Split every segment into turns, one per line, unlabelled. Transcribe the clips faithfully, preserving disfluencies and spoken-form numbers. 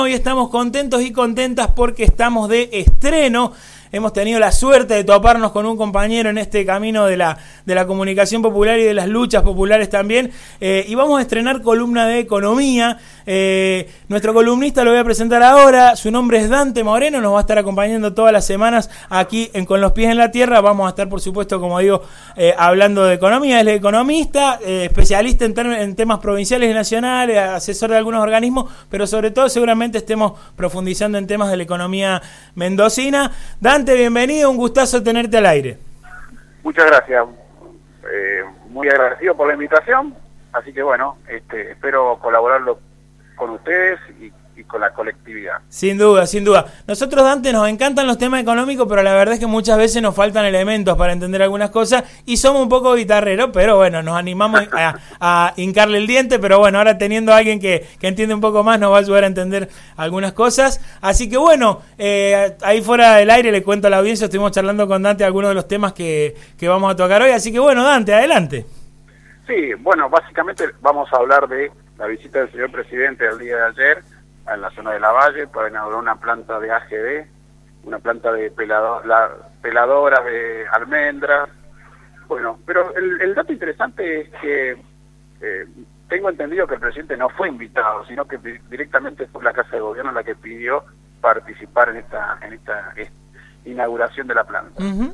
Hoy estamos contentos y contentas porque estamos de estreno. Hemos tenido la suerte de toparnos con un compañero en este camino de la, de la comunicación popular y de las luchas populares también. Eh, y vamos a estrenar columna de economía. Eh, nuestro columnista lo voy a presentar ahora. Su nombre es Dante Moreno. Nos va a estar acompañando todas las semanas aquí en Con los Pies en la Tierra. Vamos a estar, por supuesto, como digo, eh, hablando de economía. Él es economista, eh, especialista en, en temas provinciales y nacionales, asesor de algunos organismos, pero sobre todo seguramente estemos profundizando en temas de la economía mendocina. Dante, bienvenido, un gustazo tenerte al aire.
Muchas gracias, eh, muy agradecido por la invitación, así que bueno, este, espero colaborarlo con ustedes y, y con la colectividad.
Sin duda, sin duda. Nosotros, Dante, nos encantan los temas económicos, pero la verdad es que muchas veces nos faltan elementos para entender algunas cosas y somos un poco guitarreros, pero bueno, nos animamos a, a hincarle el diente, pero bueno, ahora teniendo a alguien que, que entiende un poco más nos va a ayudar a entender algunas cosas. Así que bueno, eh, ahí fuera del aire le cuento a la audiencia, estuvimos charlando con Dante algunos de los temas que, que vamos a tocar hoy, así que bueno, Dante, adelante.
Sí, bueno, básicamente vamos a hablar de la visita del señor presidente el día de ayer en la zona de La Valle para inaugurar una planta de A G D, una planta de pelado, la, peladoras de almendras. Bueno, pero el, el dato interesante es que eh, tengo entendido que el presidente no fue invitado, sino que directamente fue la Casa de Gobierno la que pidió participar en esta en esta eh, inauguración de la planta. Uh-huh.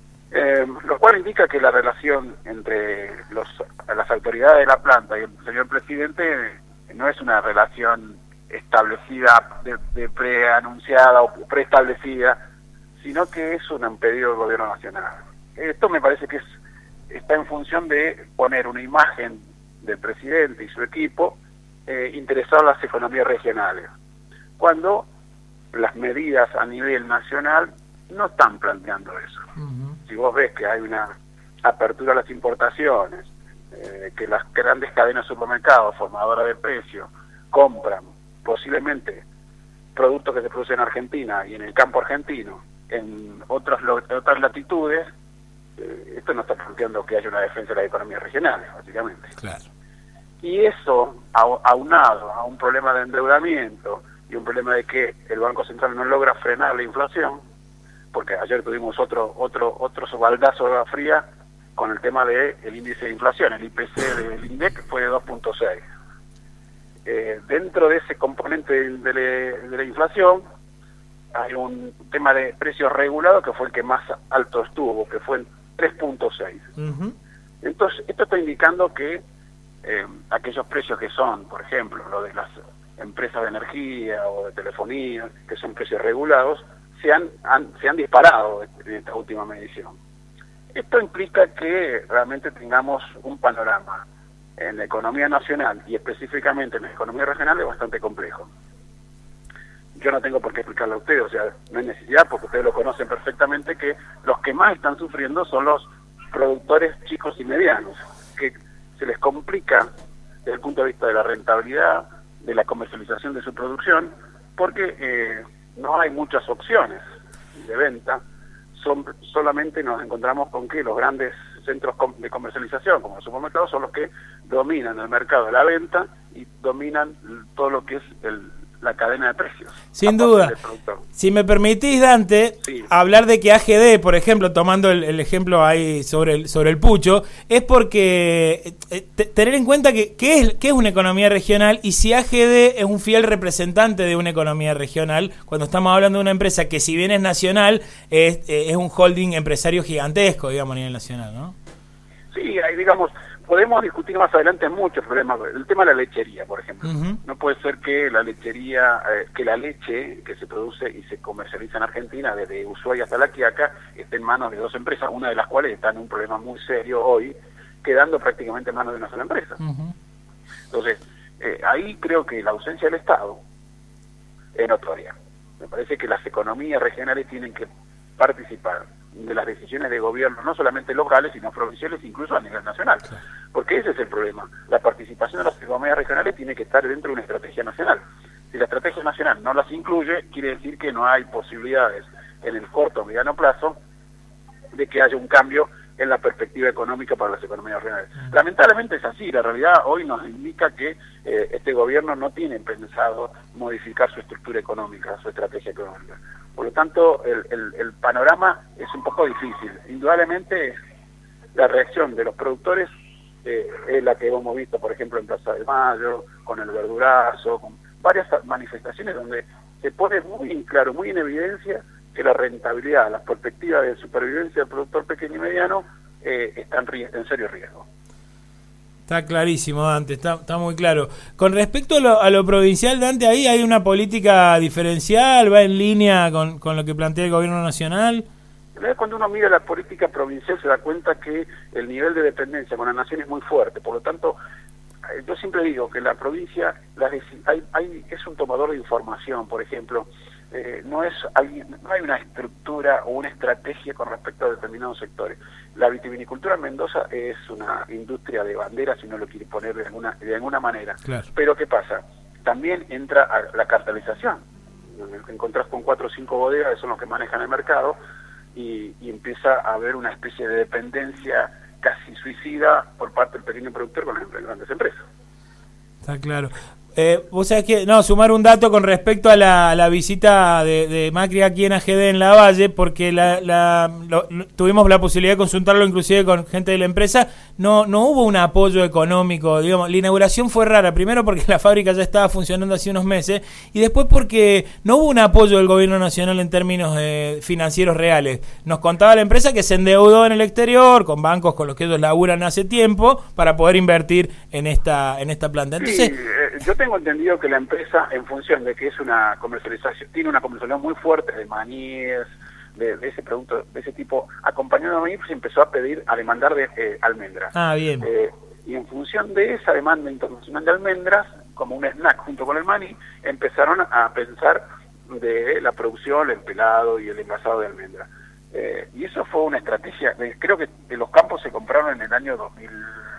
Eh, lo cual indica que la relación entre los, las autoridades de la planta y el señor presidente no es una relación establecida, de, de preanunciada o preestablecida, sino que es un pedido del gobierno nacional. Esto me parece que es, está en función de poner una imagen del presidente y su equipo eh, interesado en las economías regionales, cuando las medidas a nivel nacional no están planteando eso. Uh-huh. Si vos ves que hay una apertura a las importaciones, eh, que las grandes cadenas de supermercados, formadoras de precios, compran posiblemente productos que se producen en Argentina y en el campo argentino, en otras, otras latitudes, eh, esto no está planteando que haya una defensa de las economías regionales, básicamente.
Claro.
Y eso, aunado a un problema de endeudamiento y un problema de que el Banco Central no logra frenar la inflación, porque ayer tuvimos otro otro otro baldazo de agua fría con el tema del de índice de inflación, el I P C del INDEC fue de dos punto seis. Eh, dentro de ese componente de, de, de la inflación hay un tema de precios regulados que fue el que más alto estuvo, que fue en tres punto seis. Uh-huh. Entonces, esto está indicando que eh, aquellos precios que son, por ejemplo, lo de las empresas de energía o de telefonía, que son precios regulados, se han, han, se han disparado en esta última medición. Esto implica que realmente tengamos un panorama en la economía nacional y específicamente en la economía regional es bastante complejo. Yo no tengo por qué explicarle a ustedes, o sea, no hay necesidad porque ustedes lo conocen perfectamente, que los que más están sufriendo son los productores chicos y medianos, que se les complica desde el punto de vista de la rentabilidad, de la comercialización de su producción, porque eh, no hay muchas opciones de venta, son, solamente nos encontramos con que los grandes centros de comercialización, como los supermercados, son los que dominan el mercado de la venta y dominan todo lo que es el, la cadena de precios.
Sin duda. Si me permitís, Dante, sí. hablar de que A G D, por ejemplo, tomando el, el ejemplo ahí sobre el, sobre el pucho, es porque eh, t- tener en cuenta que ¿qué es, qué es una economía regional y si A G D es un fiel representante de una economía regional, cuando estamos hablando de una empresa que si bien es nacional, es, eh, es un holding empresario gigantesco, digamos, a nivel nacional, ¿no?
Sí, ahí digamos, podemos discutir más adelante muchos problemas. El tema de la lechería, por ejemplo. Uh-huh. No puede ser que la lechería, eh, que la leche que se produce y se comercializa en Argentina, desde Ushuaia hasta La Quiaca, esté en manos de dos empresas, una de las cuales está en un problema muy serio hoy, quedando prácticamente en manos de una sola empresa. Uh-huh. Entonces, eh, ahí creo que la ausencia del Estado es notoria. Me parece que las economías regionales tienen que participar de las decisiones de gobierno, no solamente locales, sino provinciales, incluso a nivel nacional. Claro. Porque ese es el problema. La participación de las economías regionales tiene que estar dentro de una estrategia nacional. Si la estrategia nacional no las incluye, quiere decir que no hay posibilidades en el corto o mediano plazo de que haya un cambio en la perspectiva económica para las economías regionales. Lamentablemente es así, la realidad hoy nos indica que eh, este gobierno no tiene pensado modificar su estructura económica, su estrategia económica. Por lo tanto, el, el, el panorama es un poco difícil. Indudablemente, la reacción de los productores eh, es la que hemos visto, por ejemplo, en Plaza de Mayo, con el verdurazo, con varias manifestaciones donde se pone muy en claro, muy en evidencia que la rentabilidad, las perspectivas de supervivencia del productor pequeño y mediano eh, están en serio riesgo.
Está clarísimo, Dante, está, está muy claro. Con respecto a lo, a lo provincial, Dante, ¿ahí hay una política diferencial? ¿Va en línea con, con lo que plantea el gobierno nacional?
Cuando uno mira la política provincial se da cuenta que el nivel de dependencia con la nación es muy fuerte, por lo tanto, yo siempre digo que la provincia la, hay, hay, es un tomador de información, por ejemplo, eh, no es hay, no hay una estructura o una estrategia con respecto a determinados sectores. La vitivinicultura en Mendoza es una industria de bandera, si no lo quiere poner de alguna, de alguna manera.
Claro. Pero
¿qué pasa? También entra a la cartelización. Te encontrás con cuatro o cinco bodegas que son los que manejan el mercado y, y empieza a haber una especie de dependencia casi suicida por parte del pequeño productor con las grandes empresas.
Está claro. Eh, vos sabés que, no, sumar un dato con respecto a la, la visita de, de Macri aquí en A G D en Lavalle, porque la, la, lo, tuvimos la posibilidad de consultarlo inclusive con gente de la empresa, no no hubo un apoyo económico, digamos, la inauguración fue rara, primero porque la fábrica ya estaba funcionando hace unos meses, y después porque no hubo un apoyo del gobierno nacional en términos eh, financieros reales. Nos contaba la empresa que se endeudó en el exterior, con bancos con los que ellos laburan hace tiempo, para poder invertir en esta, en esta planta. Entonces,
sí, eh, yo tengo entendido que la empresa, en función de que es una comercialización, tiene una comercialización muy fuerte de maníes, de, de ese producto, de ese tipo, acompañado de maní, pues empezó a pedir, a demandar de eh, almendras.
Ah, bien.
Eh, y en función de esa demanda internacional de almendras, como un snack junto con el maní, empezaron a pensar de la producción, el pelado y el envasado de almendras. Eh, y eso fue una estrategia, de, creo que de los campos se compraron en el año dos mil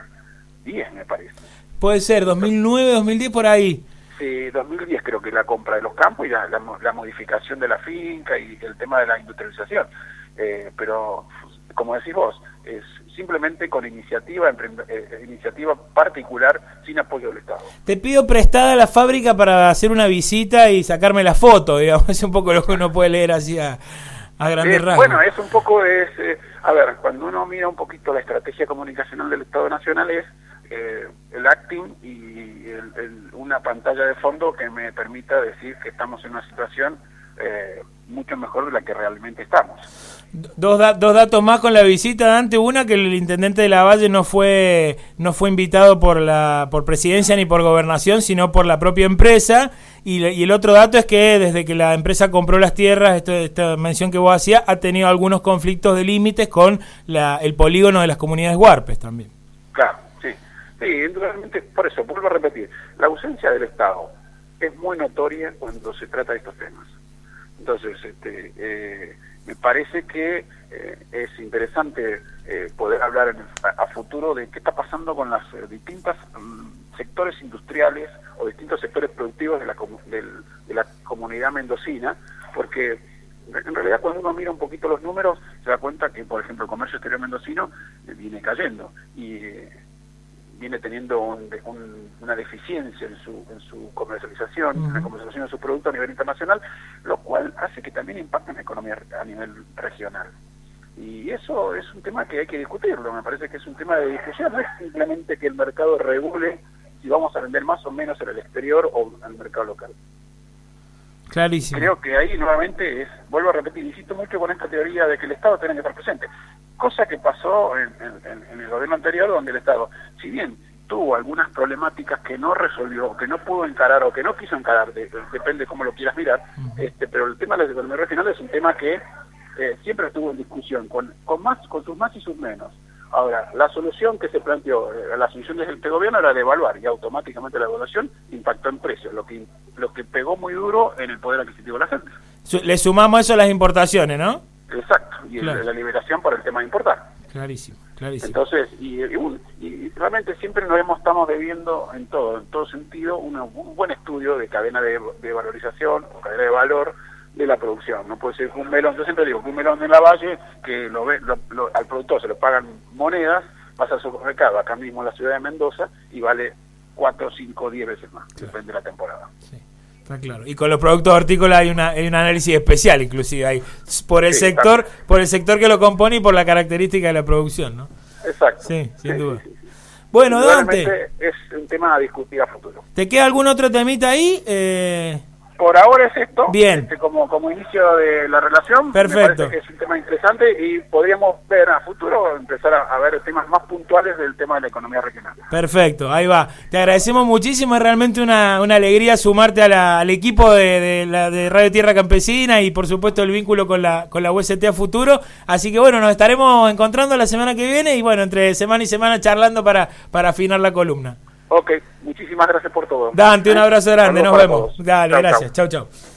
diez, me parece.
Puede ser, dos mil nueve, dos mil diez, por ahí.
Sí, dos mil diez creo que la compra de los campos y la, la, la modificación de la finca y el tema de la industrialización. Eh, pero, como decís vos, es simplemente con iniciativa eh, iniciativa particular, sin apoyo del Estado.
Te pido prestada la fábrica para hacer una visita y sacarme la foto, digamos, es un poco lo que uno puede leer así a, a grandes
eh,
rasgos.
Bueno, es un poco, es eh, a ver, cuando uno mira un poquito la estrategia comunicacional del Estado Nacional es Eh, el acting y el, el, una pantalla de fondo que me permita decir que estamos en una situación eh, mucho mejor de la que realmente estamos.
Dos, da dos datos más con la visita, Dante. Una, que el intendente de Lavalle no fue no fue invitado por la por presidencia ni por gobernación, sino por la propia empresa. Y, y el otro dato es que desde que la empresa compró las tierras, esto, esta mención que vos hacías, ha tenido algunos conflictos de límites con la, el polígono de las comunidades huarpes también.
Claro. Sí, indudablemente, por eso, vuelvo a repetir, la ausencia del Estado es muy notoria cuando se trata de estos temas. Entonces, este, eh, me parece que eh, es interesante eh, poder hablar en el, a, a futuro de qué está pasando con los eh, distintos um, sectores industriales o distintos sectores productivos de la, del, de la comunidad mendocina, porque en realidad cuando uno mira un poquito los números, se da cuenta que, por ejemplo, el comercio exterior mendocino eh, viene cayendo y eh, viene teniendo un, un, una deficiencia en su en su comercialización, uh-huh. en la comercialización de su producto a nivel internacional, lo cual hace que también impacte en la economía a nivel regional. Y eso es un tema que hay que discutirlo, me parece que es un tema de discusión, no es simplemente que el mercado regule si vamos a vender más o menos en el exterior o al mercado local.
Clarísimo.
Creo que ahí nuevamente es, vuelvo a repetir, insisto mucho con esta teoría de que el Estado tiene que estar presente. Cosa que pasó en, en, en el gobierno anterior, donde el Estado, si bien tuvo algunas problemáticas que no resolvió, que no pudo encarar o que no quiso encarar, de, de, depende de cómo lo quieras mirar, uh-huh. este, pero el tema de la economía regional es un tema que eh, siempre estuvo en discusión, con, con más, con sus más y sus menos. Ahora, la solución que se planteó, eh, la solución de este gobierno era devaluar, y automáticamente la evaluación impactó en precios, lo que, lo que pegó muy duro en el poder adquisitivo de la gente.
Le sumamos eso a las importaciones, ¿no?
Exacto, y
claro.
la liberación por el tema de importar.
Clarísimo, clarísimo.
Entonces, y, y, un, y realmente siempre nos hemos, estamos debiendo en todo, en todo sentido, una, un buen estudio de cadena de, de valorización o cadena de valor de la producción. No puede ser que un melón, yo siempre digo que un melón en la Valle, que lo ve, lo, lo, al productor se le pagan monedas, pasa al supermercado acá mismo en la ciudad de Mendoza y vale cuatro, cinco, diez veces más, claro. Depende de la temporada.
Sí. Está claro. Y con los productos hortícolas hay una hay un análisis especial, inclusive hay por el sí, sector también. Por el sector que lo compone y por la característica de la producción, ¿no?
Exacto.
Sí, sin
sí,
duda.
Sí, sí, sí.
Bueno, Dante,
es un tema a discutir a futuro.
¿Te queda algún otro temita ahí? Eh...
Por ahora es esto,
bien.
Este, como, como inicio de la relación.
Perfecto.
Me parece que es un tema interesante y podríamos ver a futuro, empezar a, a ver temas más puntuales del tema de la economía regional.
Perfecto, ahí va. Te agradecemos muchísimo, es realmente una, una alegría sumarte a la, al equipo de, de, la, de Radio Tierra Campesina y por supuesto el vínculo con la, con la U S T a futuro. Así que bueno, nos estaremos encontrando la semana que viene y bueno, entre semana y semana charlando para, para afinar la columna.
Ok, muchísimas gracias por todo.
Dante, un abrazo grande, nos vemos. Dale,
chau,
gracias. Chau, chau.